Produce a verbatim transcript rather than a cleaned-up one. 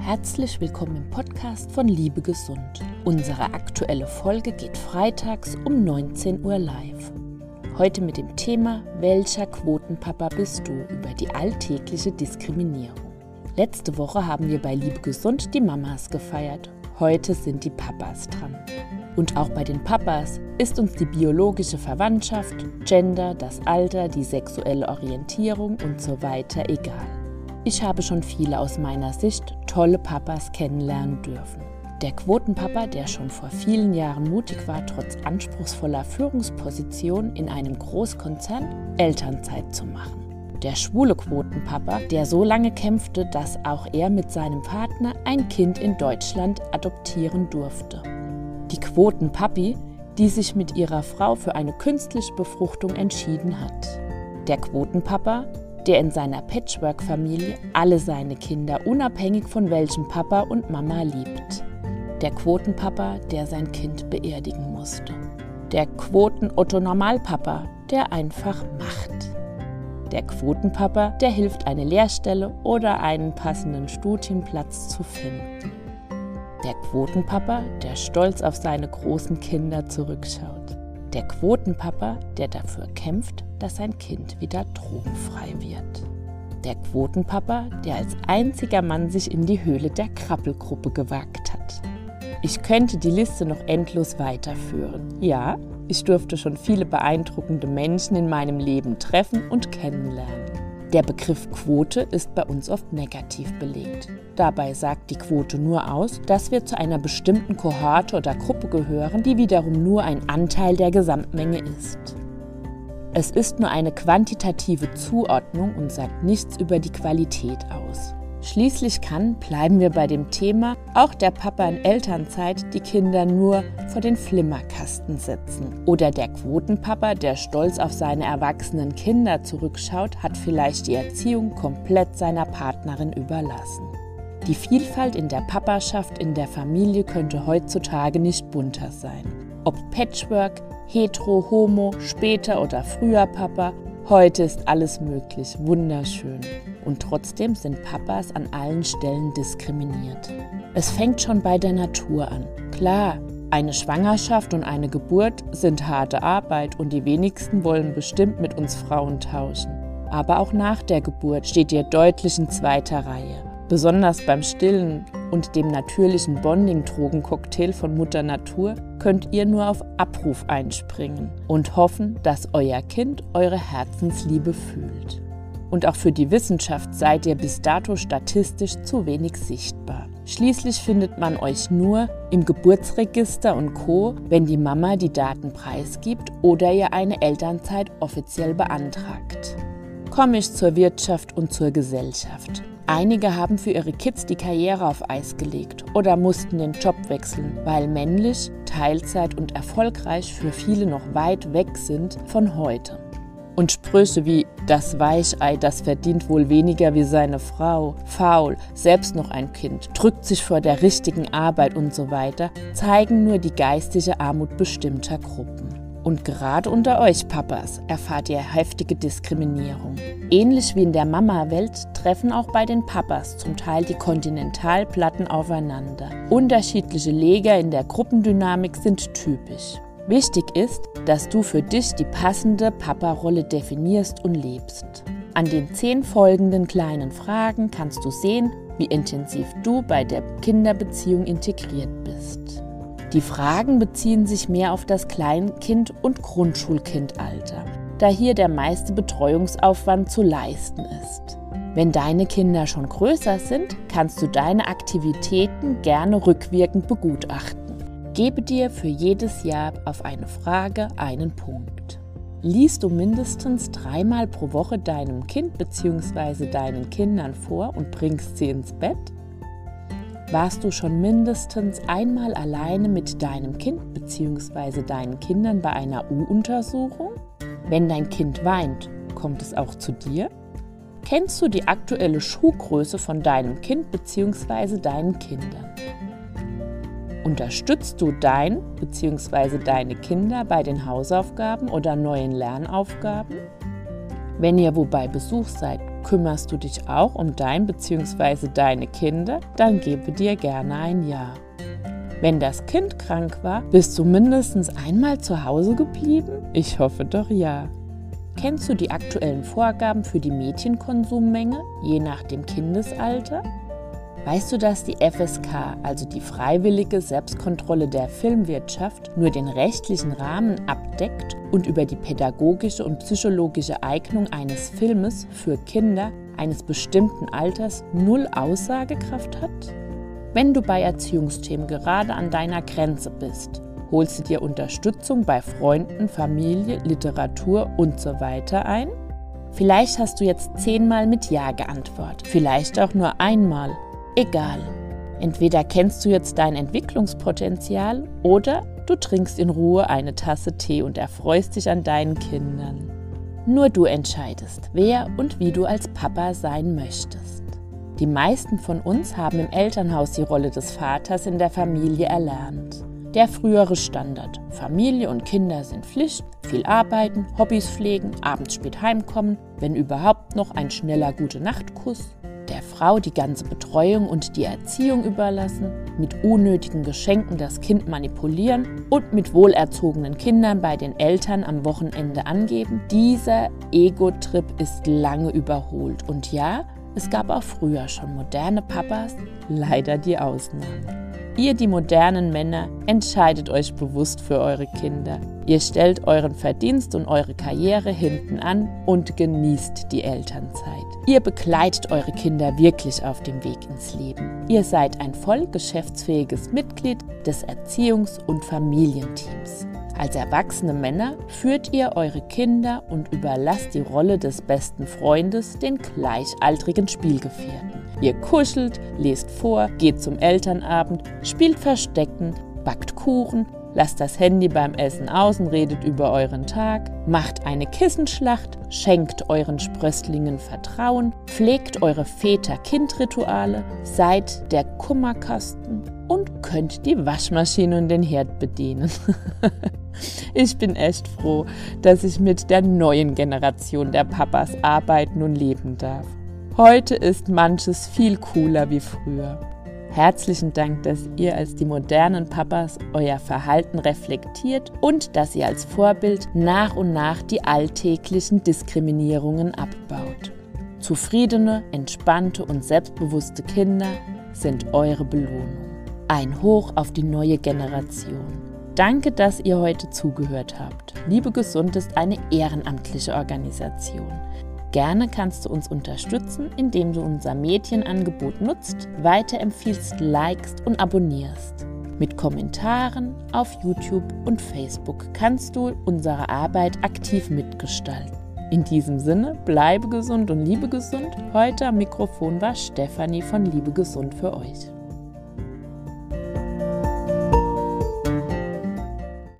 Herzlich willkommen im Podcast von Liebe Gesund. Unsere aktuelle Folge geht freitags um neunzehn Uhr live. Heute mit dem Thema Welcher Quotenpapa bist du über die alltägliche Diskriminierung. Letzte Woche haben wir bei Liebe Gesund die Mamas gefeiert. Heute sind die Papas dran. Und auch bei den Papas ist uns die biologische Verwandtschaft, Gender, das Alter, die sexuelle Orientierung und so weiter egal. Ich habe schon viele aus meiner Sicht tolle Papas kennenlernen dürfen. Der Quotenpapa, der schon vor vielen Jahren mutig war, trotz anspruchsvoller Führungsposition in einem Großkonzern Elternzeit zu machen. Der schwule Quotenpapa, der so lange kämpfte, dass auch er mit seinem Partner ein Kind in Deutschland adoptieren durfte. Die Quotenpapi, die sich mit ihrer Frau für eine künstliche Befruchtung entschieden hat. Der Quotenpapa, der in seiner Patchwork-Familie alle seine Kinder unabhängig von welchem Papa und Mama liebt. Der Quotenpapa, der sein Kind beerdigen musste. Der Quoten-Otto-Normalpapa, der einfach macht. Der Quotenpapa, der hilft, eine Lehrstelle oder einen passenden Studienplatz zu finden. Der Quotenpapa, der stolz auf seine großen Kinder zurückschaut. Der Quotenpapa, der dafür kämpft, dass sein Kind wieder drogenfrei wird. Der Quotenpapa, der als einziger Mann sich in die Höhle der Krabbelgruppe gewagt hat. Ich könnte die Liste noch endlos weiterführen. Ja, ich durfte schon viele beeindruckende Menschen in meinem Leben treffen und kennenlernen. Der Begriff Quote ist bei uns oft negativ belegt. Dabei sagt die Quote nur aus, dass wir zu einer bestimmten Kohorte oder Gruppe gehören, die wiederum nur ein Anteil der Gesamtmenge ist. Es ist nur eine quantitative Zuordnung und sagt nichts über die Qualität aus. Schließlich kann, bleiben wir bei dem Thema, auch der Papa in Elternzeit die Kinder nur vor den Flimmerkasten setzen. Oder der Quotenpapa, der stolz auf seine erwachsenen Kinder zurückschaut, hat vielleicht die Erziehung komplett seiner Partnerin überlassen. Die Vielfalt in der Papaschaft in der Familie könnte heutzutage nicht bunter sein. Ob Patchwork, Hetero, Homo, später oder früher Papa, heute ist alles möglich, wunderschön. Und trotzdem sind Papas an allen Stellen diskriminiert. Es fängt schon bei der Natur an. Klar, eine Schwangerschaft und eine Geburt sind harte Arbeit und die wenigsten wollen bestimmt mit uns Frauen tauschen. Aber auch nach der Geburt steht ihr deutlich in zweiter Reihe. Besonders beim Stillen und dem natürlichen Bonding-Drogencocktail von Mutter Natur könnt ihr nur auf Abruf einspringen und hoffen, dass euer Kind eure Herzensliebe fühlt. Und auch für die Wissenschaft seid ihr bis dato statistisch zu wenig sichtbar. Schließlich findet man euch nur im Geburtsregister und Co., wenn die Mama die Daten preisgibt oder ihr eine Elternzeit offiziell beantragt. Komme ich zur Wirtschaft und zur Gesellschaft. Einige haben für ihre Kids die Karriere auf Eis gelegt oder mussten den Job wechseln, weil männlich, Teilzeit und erfolgreich für viele noch weit weg sind von heute. Und Sprüche wie „das Weichei, das verdient wohl weniger wie seine Frau", „faul, selbst noch ein Kind", „drückt sich vor der richtigen Arbeit" und so weiter, zeigen nur die geistige Armut bestimmter Gruppen. Und gerade unter euch Papas erfahrt ihr heftige Diskriminierung. Ähnlich wie in der Mama-Welt treffen auch bei den Papas zum Teil die Kontinentalplatten aufeinander. Unterschiedliche Lager in der Gruppendynamik sind typisch. Wichtig ist, dass du für dich die passende Papa-Rolle definierst und lebst. An den zehn folgenden kleinen Fragen kannst du sehen, wie intensiv du bei der Kinderbeziehung integriert bist. Die Fragen beziehen sich mehr auf das Kleinkind- und Grundschulkindalter, da hier der meiste Betreuungsaufwand zu leisten ist. Wenn deine Kinder schon größer sind, kannst du deine Aktivitäten gerne rückwirkend begutachten. Gebe dir für jedes Jahr auf eine Frage einen Punkt. Liest du mindestens dreimal pro Woche deinem Kind bzw. deinen Kindern vor und bringst sie ins Bett? Warst du schon mindestens einmal alleine mit deinem Kind bzw. deinen Kindern bei einer U-Untersuchung? Wenn dein Kind weint, kommt es auch zu dir? Kennst du die aktuelle Schuhgröße von deinem Kind bzw. deinen Kindern? Unterstützt du dein bzw. deine Kinder bei den Hausaufgaben oder neuen Lernaufgaben? Wenn ihr wo bei Besuch seid, Kümmerst du dich auch um dein bzw. deine Kinder? Dann gebe dir gerne ein Ja. Wenn das Kind krank war, bist du mindestens einmal zu Hause geblieben? Ich hoffe doch ja. Kennst du die aktuellen Vorgaben für die Mädchenkonsummenge, je nach dem Kindesalter? Weißt du, dass die F S K, also die freiwillige Selbstkontrolle der Filmwirtschaft, nur den rechtlichen Rahmen abdeckt und über die pädagogische und psychologische Eignung eines Filmes für Kinder eines bestimmten Alters null Aussagekraft hat? Wenn du bei Erziehungsthemen gerade an deiner Grenze bist, holst du dir Unterstützung bei Freunden, Familie, Literatur und so weiter ein? Vielleicht hast du jetzt zehnmal mit Ja geantwortet, vielleicht auch nur einmal. Egal. Entweder kennst du jetzt dein Entwicklungspotenzial oder du trinkst in Ruhe eine Tasse Tee und erfreust dich an deinen Kindern. Nur du entscheidest, wer und wie du als Papa sein möchtest. Die meisten von uns haben im Elternhaus die Rolle des Vaters in der Familie erlernt. Der frühere Standard: Familie und Kinder sind Pflicht, viel arbeiten, Hobbys pflegen, abends spät heimkommen, wenn überhaupt noch ein schneller Gute-Nacht-Kuss, der Frau die ganze Betreuung und die Erziehung überlassen, mit unnötigen Geschenken das Kind manipulieren und mit wohlerzogenen Kindern bei den Eltern am Wochenende angeben. Dieser Ego-Trip ist lange überholt und ja, es gab auch früher schon moderne Papas, leider die Ausnahmen. Ihr, die modernen Männer, entscheidet euch bewusst für eure Kinder. Ihr stellt euren Verdienst und eure Karriere hinten an und genießt die Elternzeit. Ihr begleitet eure Kinder wirklich auf dem Weg ins Leben. Ihr seid ein voll geschäftsfähiges Mitglied des Erziehungs- und Familienteams. Als erwachsene Männer führt ihr eure Kinder und überlasst die Rolle des besten Freundes den gleichaltrigen Spielgefährten. Ihr kuschelt, lest vor, geht zum Elternabend, spielt Verstecken, backt Kuchen, lasst das Handy beim Essen aus und redet über euren Tag, macht eine Kissenschlacht, schenkt euren Sprösslingen Vertrauen, pflegt eure Väter-Kind-Rituale, seid der Kummerkasten und könnt die Waschmaschine und den Herd bedienen. Ich bin echt froh, dass ich mit der neuen Generation der Papas arbeiten und leben darf. Heute ist manches viel cooler wie früher. Herzlichen Dank, dass ihr als die modernen Papas euer Verhalten reflektiert und dass ihr als Vorbild nach und nach die alltäglichen Diskriminierungen abbaut. Zufriedene, entspannte und selbstbewusste Kinder sind eure Belohnung. Ein Hoch auf die neue Generation. Danke, dass ihr heute zugehört habt. Liebe Gesund ist eine ehrenamtliche Organisation. Gerne kannst du uns unterstützen, indem du unser Medienangebot nutzt, weiterempfiehlst, likest und abonnierst. Mit Kommentaren auf YouTube und Facebook kannst du unsere Arbeit aktiv mitgestalten. In diesem Sinne, bleibe gesund und liebe gesund. Heute am Mikrofon war Stefanie von Liebe Gesund für euch.